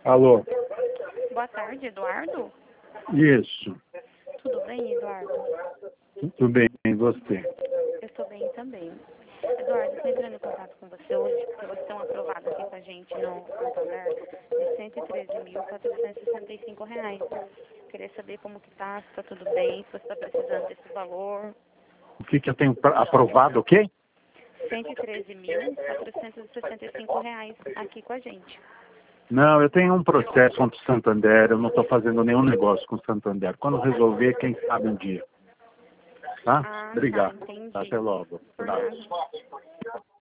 Alô? Boa tarde, Eduardo. Isso. Tudo bem, Eduardo? Tudo bem, e você? Eu estou bem também. Eduardo, estou entrando em contato com você hoje, porque você tem um aprovado aqui com a gente no Santander de R$ 113.465. Queria saber como que tá, se está tudo bem, se você está precisando desse valor. O que eu tenho aprovado, o quê? R$ 113.465 aqui com a gente. Não, eu tenho um processo contra o Santander, eu não estou fazendo nenhum negócio com o Santander. Quando resolver, quem sabe um dia. Tá? Ah, tá, Obrigado. entendi. Até logo. Por nada.